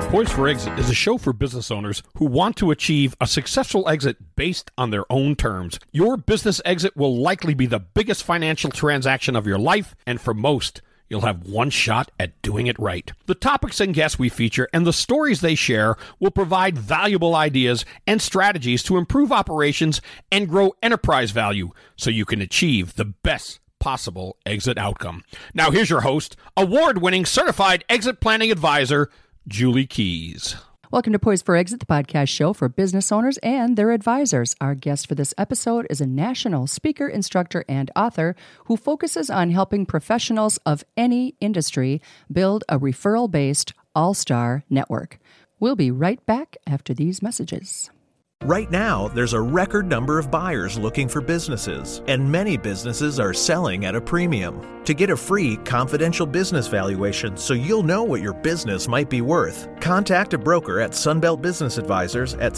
Poised for Exit is a show for business owners who want to achieve a successful exit based on their own terms. Your business exit will likely be the biggest financial transaction of your life, and for most, you'll have one shot at doing it right. The topics and guests we feature and the stories they share will provide valuable ideas and strategies to improve operations and grow enterprise value so you can achieve the best possible exit outcome. Now here's your host, award-winning certified exit planning advisor, Julie Keys. Welcome to Poised for Exit, the podcast show for business owners and their advisors. Our guest for this episode is a national speaker, instructor, and author who focuses on helping professionals of any industry build a referral-based all-star network. We'll be right back after these messages. Right now, there's a record number of buyers looking for businesses, and many businesses are selling at a premium. To get a free, confidential business valuation so you'll know what your business might be worth, contact a broker at Sunbelt Business Advisors at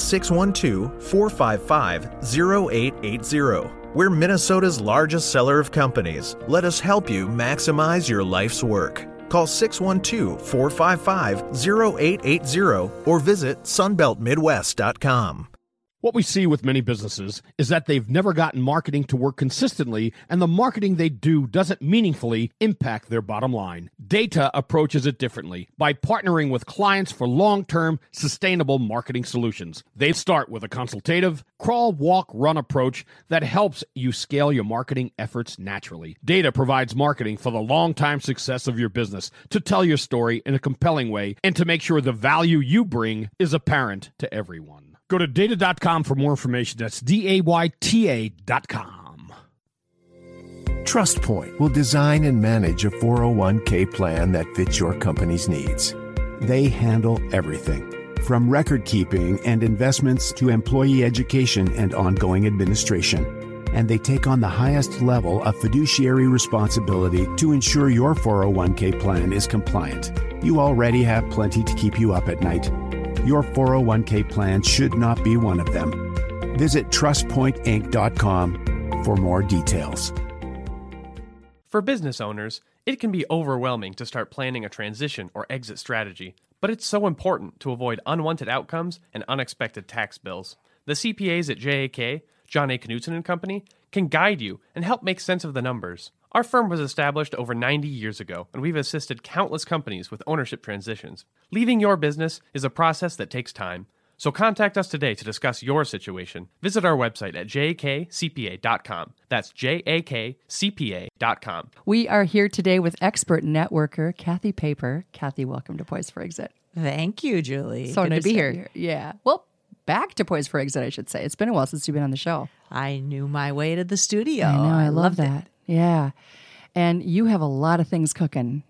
612-455-0880. We're Minnesota's largest seller of companies. Let us help you maximize your life's work. Call 612-455-0880 or visit sunbeltmidwest.com. What we see with many businesses is that they've never gotten marketing to work consistently, and the marketing they do doesn't meaningfully impact their bottom line. Data approaches it differently by partnering with clients for long-term, sustainable marketing solutions. They start with a consultative, crawl, walk, run approach that helps you scale your marketing efforts naturally. Data provides marketing for the long-time success of your business, to tell your story in a compelling way, and to make sure the value you bring is apparent to everyone. Go to data.com for more information. That's DAYTA.com. TrustPoint will design and manage a 401k plan that fits your company's needs. They handle everything, from record keeping and investments to employee education and ongoing administration. And they take on the highest level of fiduciary responsibility to ensure your 401k plan is compliant. You already have plenty to keep you up at night. Your 401k plan should not be one of them. Visit TrustPointInc.com for more details. For business owners, it can be overwhelming to start planning a transition or exit strategy, but it's so important to avoid unwanted outcomes and unexpected tax bills. The CPAs at JAK, John A. Knutson and Company, can guide you and help make sense of the numbers. Our firm was established over 90 years ago, and we've assisted countless companies with ownership transitions. Leaving your business is a process that takes time, so contact us today to discuss your situation. Visit our website at jakcpa.com. That's jakcpa.com. We are here today with expert networker Kathy Paper. Kathy, welcome to Poised for Exit. Thank you, Julie. So Good nice to be here. Yeah. Well, back to Poised for Exit, I should say. It's been a while since you've been on the show. I knew my way to the studio. I know. I love loved that. it. Yeah. And you have a lot of things cooking.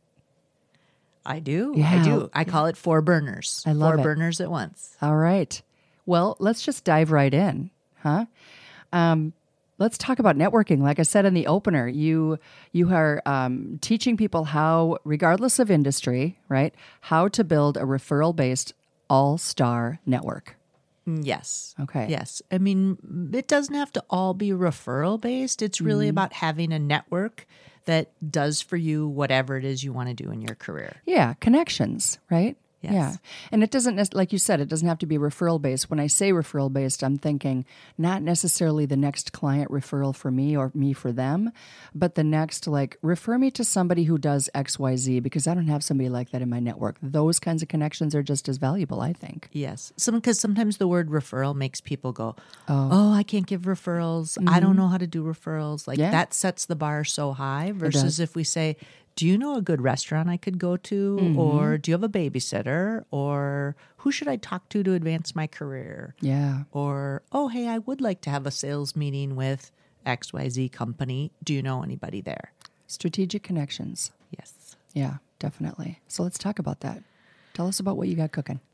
I do. Yeah. I do. I call it 4 burners. I love 4 it. burners at once. All right. Well, let's just dive right in, huh? Let's talk about networking. Like I said in the opener, you are teaching people how, regardless of industry, right, how to build a referral-based all-star network. Yes. Okay. Yes. I mean, it doesn't have to all be referral based. It's really about having a network that does for you whatever it is you want to do in your career. Yeah, connections, right? Yes. Yeah. And it doesn't, like you said, it doesn't have to be referral-based. When I say referral-based, I'm thinking not necessarily the next client referral for me or me for them, but the next, like, refer me to somebody who does XYZ because I don't have somebody like that in my network. Those kinds of connections are just as valuable, I think. Yes. Because sometimes the word referral makes people go, oh, I can't give referrals. I don't know how to do referrals. Like that sets the bar so high versus if we say, do you know a good restaurant I could go to? Or do you have a babysitter? Or who should I talk to advance my career? Yeah. Or, oh, hey, I would like to have a sales meeting with XYZ company. Do you know anybody there? Strategic connections. Yes. Yeah, definitely. So let's talk about that. Tell us about what you got cooking.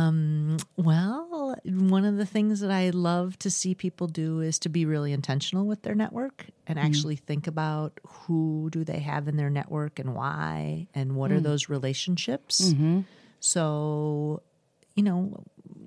Well, one of the things that I love to see people do is to be really intentional with their network and actually think about who do they have in their network and why, and what are those relationships. So, you know,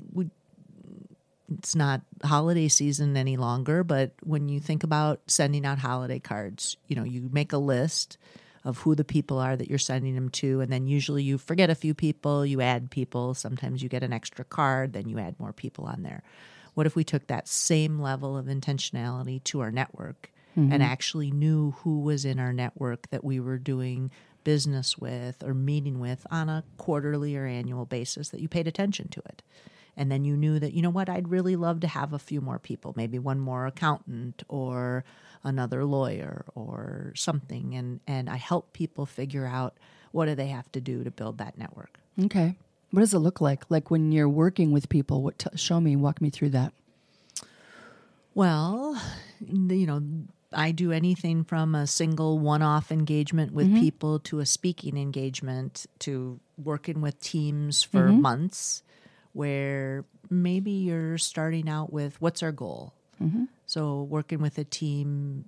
it's not holiday season any longer, but when you think about sending out holiday cards, you know, you make a list of who the people are that you're sending them to. And then usually you forget a few people, you add people. Sometimes you get an extra card, then you add more people on there. What if we took that same level of intentionality to our network and actually knew who was in our network that we were doing business with or meeting with on a quarterly or annual basis, that you paid attention to it? And then you knew that, you know what, I'd really love to have a few more people, maybe one more accountant or another lawyer or something. And I help people figure out what do they have to do to build that network. Okay. What does it look like? Like when you're working with people, walk me through that. Well, I do anything from a single one-off engagement with people to a speaking engagement to working with teams for months, where maybe you're starting out with what's our goal. So working with a team,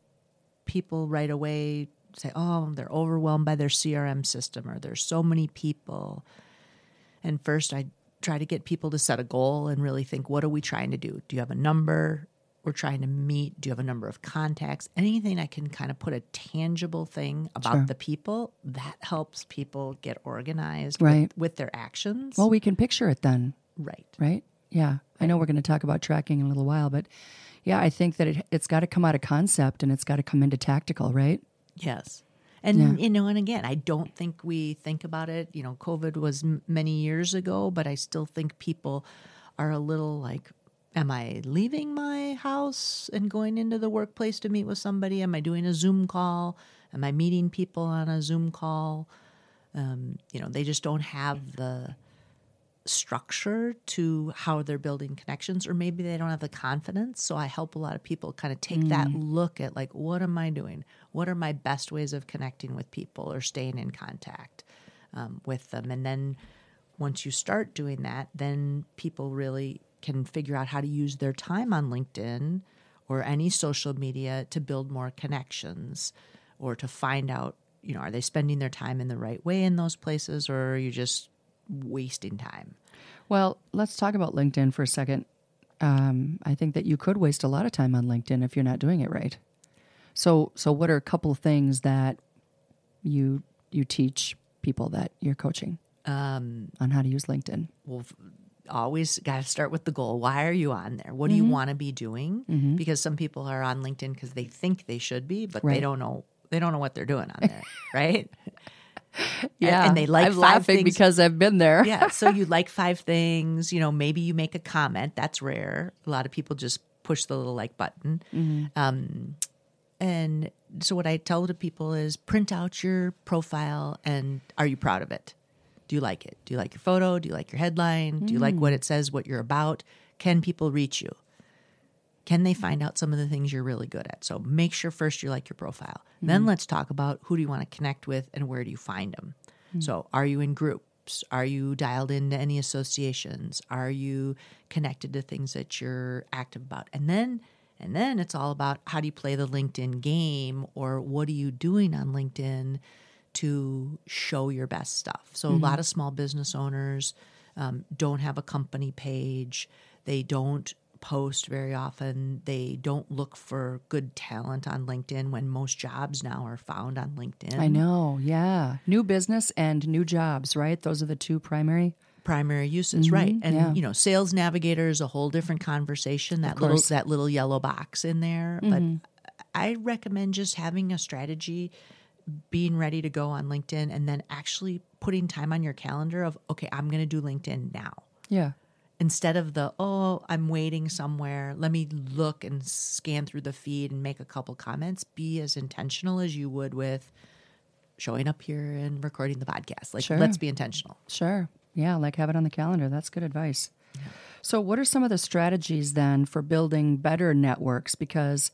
people right away say, oh, they're overwhelmed by their CRM system, or there's so many people. And first I try to get people to set a goal and really think, what are we trying to do? Do you have a number we're trying to meet? Do you have a number of contacts? Anything I can kind of put a tangible thing about the people, that helps people get organized with their actions. Well, we can picture it then. Right. Yeah. I know we're going to talk about tracking in a little while, but yeah, I think that it's got to come out of concept and it's got to come into tactical, right? Yes. And, and again, I don't think we think about it. COVID was many years ago, but I still think people are a little like, am I leaving my house and going into the workplace to meet with somebody? Am I doing a Zoom call? Am I meeting people on a Zoom call? They just don't have the structure to how they're building connections, or maybe they don't have the confidence. So I help a lot of people kind of take that look at, like, what am I doing? What are my best ways of connecting with people or staying in contact with them? And then once you start doing that, then people really can figure out how to use their time on LinkedIn or any social media to build more connections, or to find out, are they spending their time in the right way in those places, or are you just wasting time? Well, let's talk about LinkedIn for a second. I think that you could waste a lot of time on LinkedIn if you're not doing it right. So what are a couple of things that you teach people that you're coaching on how to use LinkedIn? Well, always got to start with the goal. Why are you on there? What do you want to be doing? Because some people are on LinkedIn because they think they should be, but they don't know. They don't know what they're doing on there, right? Yeah, and they like I'm 5 laughing things because I've been there. Yeah, so you like 5 things. Maybe you make a comment. That's rare. A lot of people just push the little like button. And so what I tell to people is print out your profile, and are you proud of it? Do you like it? Do you like your photo? Do you like your headline? Do you like what it says, what you're about? Can people reach you? Can they find out some of the things you're really good at? So make sure first you like your profile. Then let's talk about who do you want to connect with and where do you find them? So are you in groups? Are you dialed into any associations? Are you connected to things that you're active about? And then it's all about how do you play the LinkedIn game, or what are you doing on LinkedIn to show your best stuff? So a lot of small business owners don't have a company page. They don't post very often. They don't look for good talent on LinkedIn when most jobs now are found on LinkedIn. I know, yeah. New business and new jobs, right? Those are the two primary uses, right? And Sales Navigator is a whole different conversation. That little yellow box in there. But I recommend just having a strategy, being ready to go on LinkedIn, and then actually putting time on your calendar of, okay, I'm going to do LinkedIn now. Yeah. Instead of I'm waiting somewhere, let me look and scan through the feed and make a couple comments. Be as intentional as you would with showing up here and recording the podcast. Let's be intentional. Sure. Yeah, have it on the calendar. That's good advice. Yeah. So what are some of the strategies then for building better networks? Because,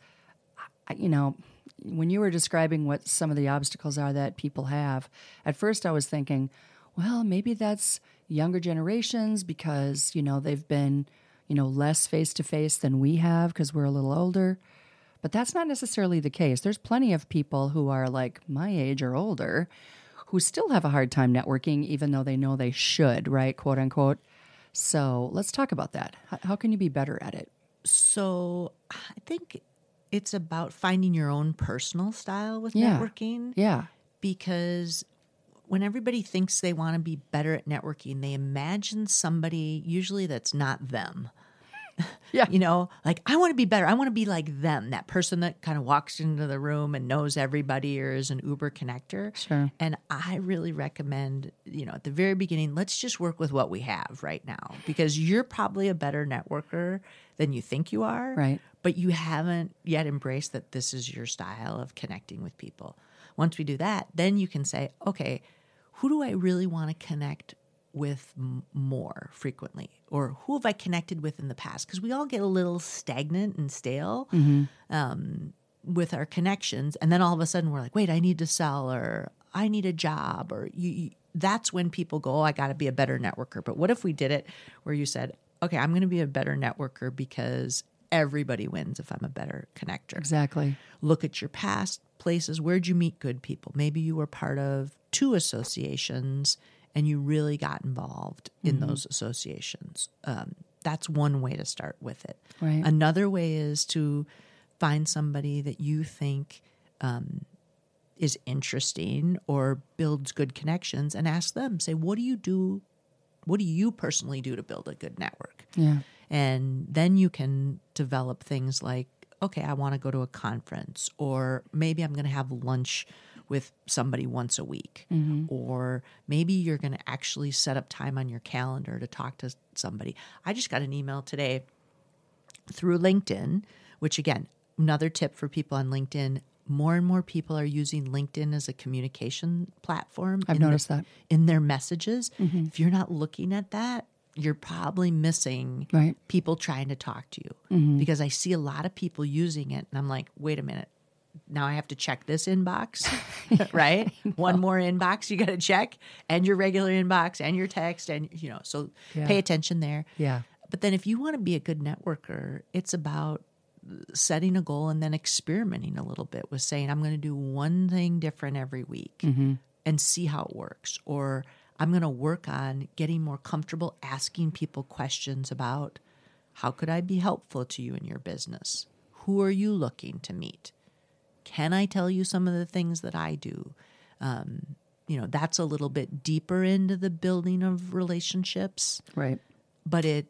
when you were describing what some of the obstacles are that people have, at first I was thinking, well, maybe that's younger generations because, they've been, less face-to-face than we have because we're a little older. But that's not necessarily the case. There's plenty of people who are like my age or older who still have a hard time networking, even though they know they should, right, quote unquote. So let's talk about that. How can you be better at it? So I think it's about finding your own personal style with networking. Yeah. because when everybody thinks they want to be better at networking, they imagine somebody usually that's not them. Yeah. You know, like, I want to be better. I want to be like them, that person that kind of walks into the room and knows everybody or is an Uber connector. Sure. And I really recommend, you know, at the very beginning, let's just work with what we have right now, because you're probably a better networker than you think you are. Right. But you haven't yet embraced that this is your style of connecting with people. Once we do that, then you can say, okay, who do I really want to connect with more frequently, or who have I connected with in the past? Because we all get a little stagnant and stale with our connections, and then all of a sudden we're like, wait, I need to sell, or I need a job, or that's when people go, oh, I got to be a better networker. But what if we did it where you said, okay, I'm going to be a better networker because everybody wins if I'm a better connector. Exactly. Look at your past places. Where'd you meet good people? Maybe you were part of 2 associations and you really got involved in those associations. That's one way to start with it. Right. Another way is to find somebody that you think is interesting or builds good connections, and ask them, say, what do you do? What do you personally do to build a good network? Yeah. And then you can develop things like, okay, I want to go to a conference, or maybe I'm going to have lunch with somebody once a week, or maybe you're going to actually set up time on your calendar to talk to somebody. I just got an email today through LinkedIn, which, again, another tip for people on LinkedIn. More and more people are using LinkedIn as a communication platform. I've noticed that. In their messages. If you're not looking at that, you're probably missing people trying to talk to you, because I see a lot of people using it, and I'm like, wait a minute. Now I have to check this inbox, right? One more inbox you got to check, and your regular inbox, and your text, and, you know, so pay attention there. Yeah. But then if you want to be a good networker, it's about setting a goal and then experimenting a little bit with saying, I'm going to do one thing different every week and see how it works. Or I'm going to work on getting more comfortable asking people questions about, how could I be helpful to you in your business? Who are you looking to meet? Can I tell you some of the things that I do? You know, that's a little bit deeper into the building of relationships. Right. But it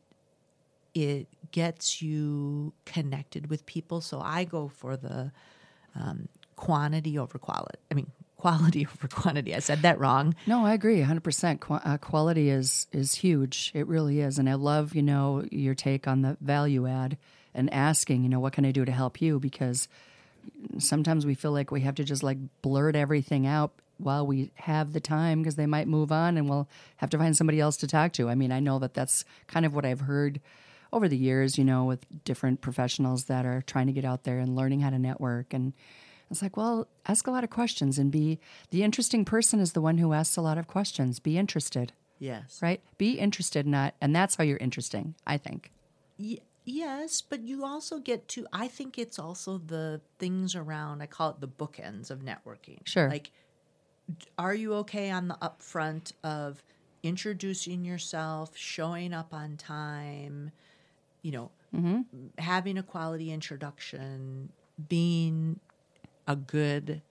gets you connected with people. So I go for the quantity over quality. I mean, quality over quantity. I said that wrong. No, I agree 100%. Quality is huge. It really is. And I love, you know, your take on the value add and asking, you know, what can I do to help you? Because sometimes we feel like we have to just like blurt everything out while we have the time, because they might move on and we'll have to find somebody else to talk to. I mean, I know that that's kind of what I've heard over the years, you know, with different professionals that are trying to get out there and learning how to network. And it's like, well, ask a lot of questions and be the interesting person is the one who asks a lot of questions. Be interested. Yes. Right? Be interested, and that's how you're interesting, I think. Yes, but you also get to, I think it's also the things around, I call it the bookends of networking. Sure. Like, are you okay on the upfront of introducing yourself, showing up on time, you know, having a quality introduction, being a good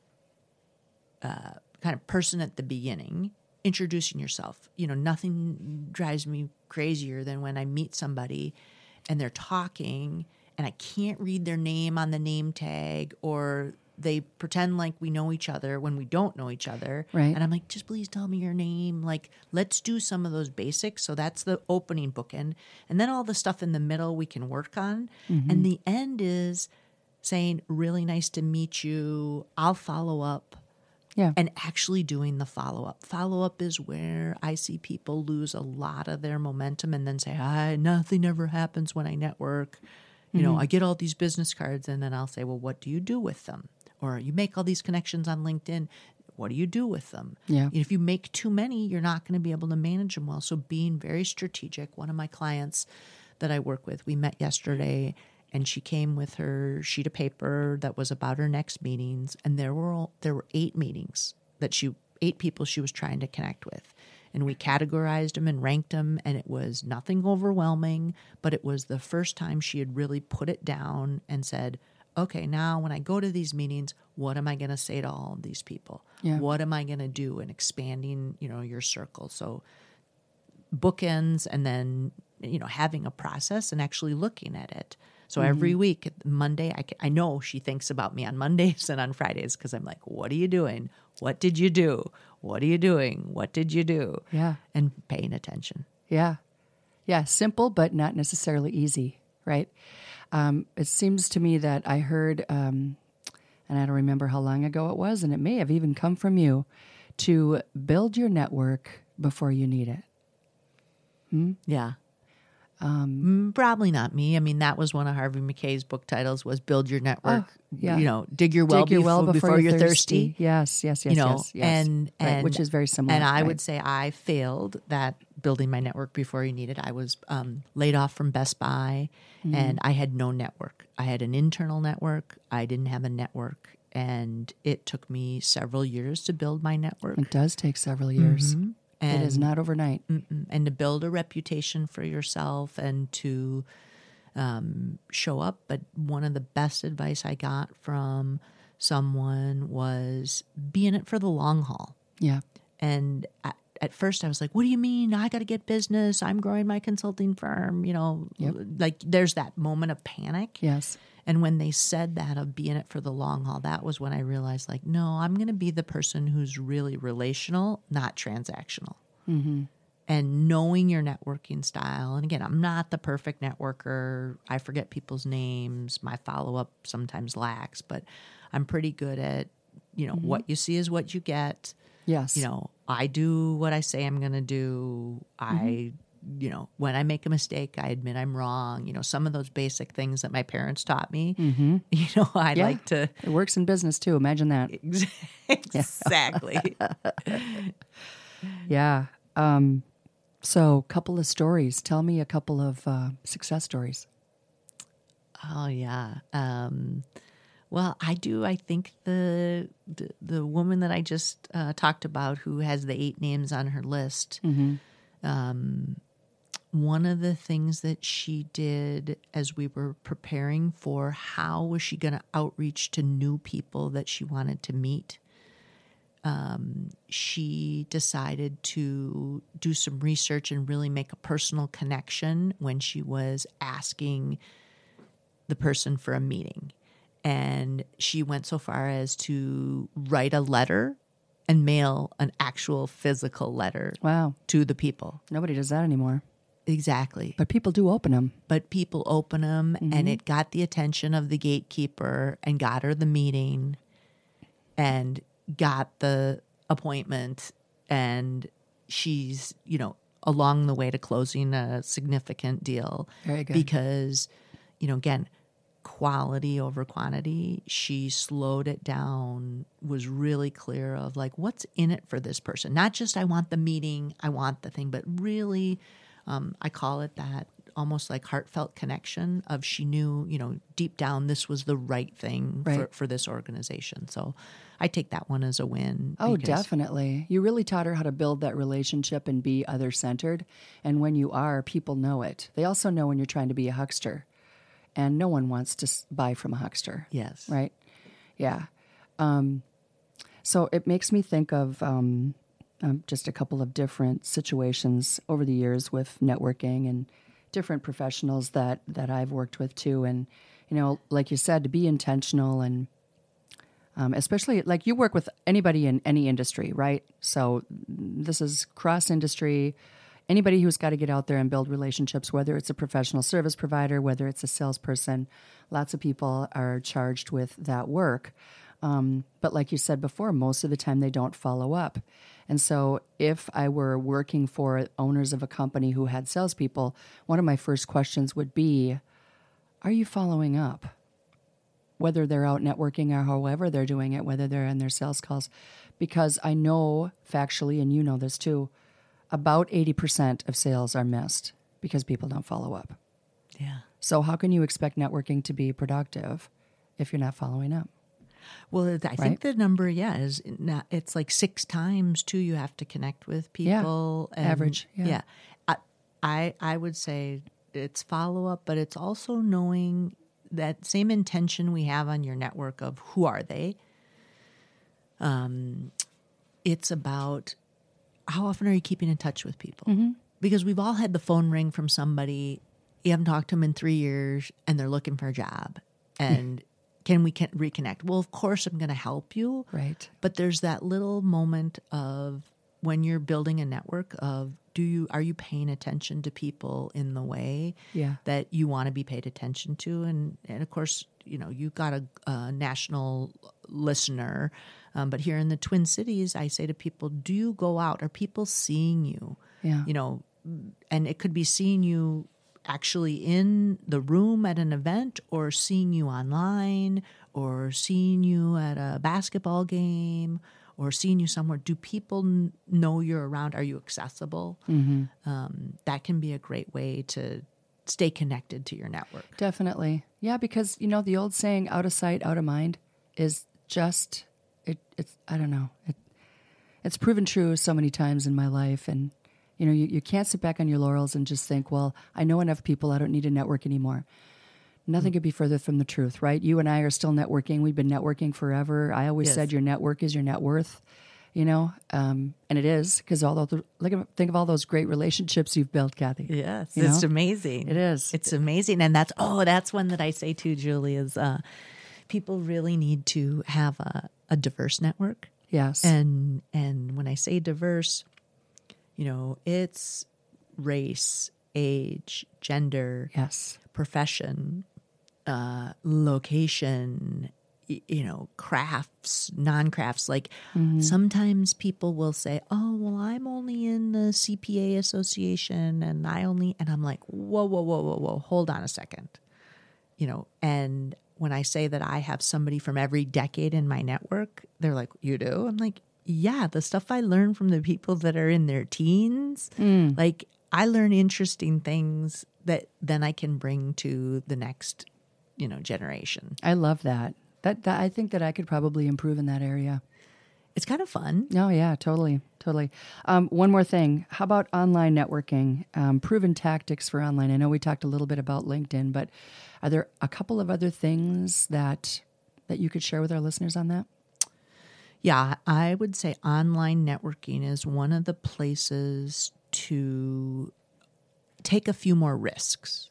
kind of person at the beginning, introducing yourself. You know, nothing drives me crazier than when I meet somebody and they're talking and I can't read their name on the name tag, or they pretend like we know each other when we don't know each other. Right. And I'm like, just please tell me your name. Like, let's do some of those basics. So that's the opening bookend. And then all the stuff in the middle we can work on. And the end is saying, really nice to meet you. I'll follow up. Yeah. And actually doing the follow-up. Follow-up is where I see people lose a lot of their momentum and then say, nothing ever happens when I network. You know, I get all these business cards, and then I'll say, well, what do you do with them? Or you make all these connections on LinkedIn. What do you do with them? Yeah. If you make too many, you're not going to be able to manage them well. So being very strategic. One of my clients that I work with, we met yesterday, and she came with her sheet of paper that was about her next meetings, and there were 8 meetings that 8 people she was trying to connect with. And we categorized them and ranked them, and it was nothing overwhelming, but it was the first time she had really put it down and said, okay, now when I go to these meetings, what am I going to say to all of these people? Yeah. What am I going to do in expanding, your circle? So bookends, and then, having a process and actually looking at it. So every week, Monday, I know she thinks about me on Mondays and on Fridays, because I'm like, what are you doing? What did you do? What are you doing? What did you do? Yeah. And paying attention. Yeah. Yeah. Simple, but not necessarily easy, right? It seems to me that I heard, and I don't remember how long ago it was, and it may have even come from you, to build your network before you need it. Yeah. Probably not me. I mean, that was one of Harvey Mackay's book titles, was Build Your Network. Yeah. Dig your well, before you're thirsty. Yes. And right, which is very similar. And I would say I failed that building my network before you need it. I was laid off from Best Buy, and I had no network. I had an internal network. I didn't have a network, and it took me several years to build my network. It does take several years. And it is not overnight. And to build a reputation for yourself and to show up. But one of the best advice I got from someone was be in it for the long haul. Yeah. And at first I was like, what do you mean? I got to get business. I'm growing my consulting firm. Like there's that moment of panic. Yes. And when they said that of be in it for the long haul, that was when I realized, like, no, I'm going to be the person who's really relational, not transactional. And knowing your networking style. And again, I'm not the perfect networker. I forget people's names. My follow-up sometimes lacks, but I'm pretty good at, what you see is what you get. Yes. I do what I say I'm going to do. When I make a mistake, I admit I'm wrong. Some of those basic things that my parents taught me, I like to. It works in business too. Imagine that. Exactly. Yeah. So a couple of stories. Tell me a couple of success stories. Oh, yeah. Well, I do. I think the woman that I just talked about, who has the 8 names on her list, one of the things that she did as we were preparing for how was she going to outreach to new people that she wanted to meet, she decided to do some research and really make a personal connection when she was asking the person for a meeting. And she went so far as to write a letter and mail an actual physical letter to the people. Nobody does that anymore. Exactly. But people do open them. And it got the attention of the gatekeeper and got her the meeting and got the appointment. And she's, along the way to closing a significant deal. Very good. Because, again, quality over quantity. She slowed it down, was really clear of like, what's in it for this person? Not just I want the meeting, I want the thing, but really, I call it that almost like heartfelt connection of she knew, deep down this was the right thing for this organization. So I take that one as a win. Oh, definitely. You really taught her how to build that relationship and be other-centered. And when you are, people know it. They also know when you're trying to be a huckster. And no one wants to buy from a huckster. Yes. Right? Yeah. So it makes me think of just a couple of different situations over the years with networking and different professionals that I've worked with too. And, like you said, to be intentional and especially like you work with anybody in any industry, right? So this is cross-industry. Anybody who's got to get out there and build relationships, whether it's a professional service provider, whether it's a salesperson, lots of people are charged with that work. But like you said before, most of the time they don't follow up. And so if I were working for owners of a company who had salespeople, one of my first questions would be, are you following up? Whether they're out networking or however they're doing it, whether they're in their sales calls. Because I know factually, and you know this too, about 80% of sales are missed because people don't follow up. Yeah. So how can you expect networking to be productive if you're not following up? Well, I think the number, is not, it's like 6 times too. You have to connect with people. Yeah. Average. Yeah. I would say it's follow up, but it's also knowing that same intention we have on your network of who are they. It's about how often are you keeping in touch with people? Because we've all had the phone ring from somebody, you haven't talked to them in 3 years, and they're looking for a job. And can we reconnect? Well, of course, I'm going to help you. Right. But there's that little moment of when you're building a network of, are you paying attention to people in the way that you want to be paid attention to? And of course, you've got a national listener. But here in the Twin Cities, I say to people, do you go out? Are people seeing you? Yeah. And it could be seeing you actually in the room at an event, or seeing you online, or seeing you at a basketball game, or seeing you somewhere. Do people know you're around? Are you accessible? That can be a great way to stay connected to your network. Definitely. Yeah, because, the old saying, out of sight, out of mind, is just, it's I don't know. It's proven true so many times in my life. And, you can't sit back on your laurels and just think, well, I know enough people, I don't need to network anymore. Nothing could be further from the truth, right? You and I are still networking. We've been networking forever. I always said your network is your net worth, and it is, because think of all those great relationships you've built, Kathy. Yes, it's amazing. It is. It's amazing. And that's one that I say too, Julie, is people really need to have a diverse network. Yes. And when I say diverse, it's race, age, gender, profession, location, crafts, non-crafts. Like sometimes people will say, oh, well, I'm only in the CPA association and I'm like, whoa, hold on a second. And when I say that I have somebody from every decade in my network, they're like, you do? I'm like, yeah, the stuff I learn from the people that are in their teens, like I learn interesting things that then I can bring to the next, generation. I love that. That I think that I could probably improve in that area. It's kind of fun. Oh, yeah, totally. One more thing. How about online networking? Proven tactics for online. I know we talked a little bit about LinkedIn, but are there a couple of other things that you could share with our listeners on that? Yeah, I would say online networking is one of the places to take a few more risks.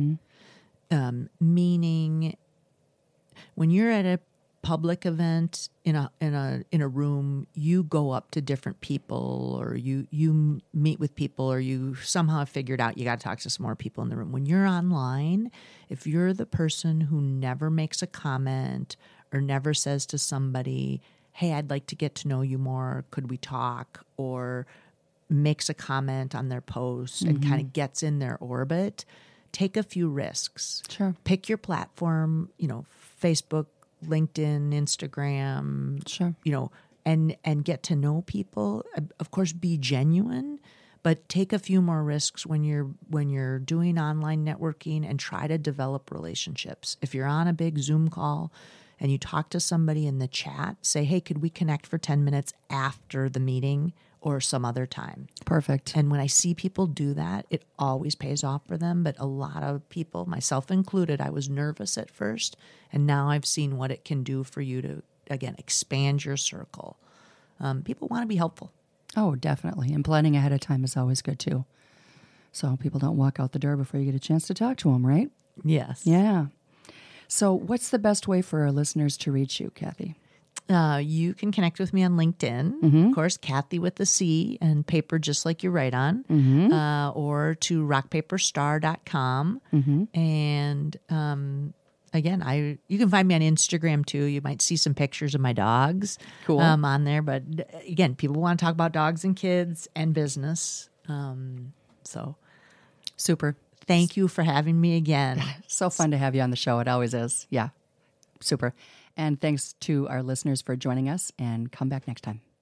Meaning, when you're at a public event in a room, you go up to different people, or you meet with people, or you somehow have figured out you got to talk to some more people in the room. When you're online, if you're the person who never makes a comment or never says to somebody, hey, I'd like to get to know you more, could we talk? Or makes a comment on their post and kind of gets in their orbit, take a few risks. Sure. Pick your platform, Facebook, LinkedIn, Instagram, sure. And get to know people. Of course, be genuine, but take a few more risks when you're doing online networking, and try to develop relationships. If you're on a big Zoom call and you talk to somebody in the chat, say, hey, could we connect for 10 minutes after the meeting or some other time? Perfect. And when I see people do that, it always pays off for them. But a lot of people, myself included, I was nervous at first, and now I've seen what it can do for you to, again, expand your circle. People want to be helpful. Oh, definitely. And planning ahead of time is always good, too. So people don't walk out the door before you get a chance to talk to them, right? Yes. Yeah. So what's the best way for our listeners to reach you, Kathy? You can connect with me on LinkedIn, of course, Kathy with the C, and paper just like you write on, or to rockpaperstar.com. And again, you can find me on Instagram too. You might see some pictures of my dogs on there. But again, people want to talk about dogs and kids and business. So super. Thank you for having me again. So fun to have you on the show. It always is. Yeah. Super. And thanks to our listeners for joining us, and come back next time.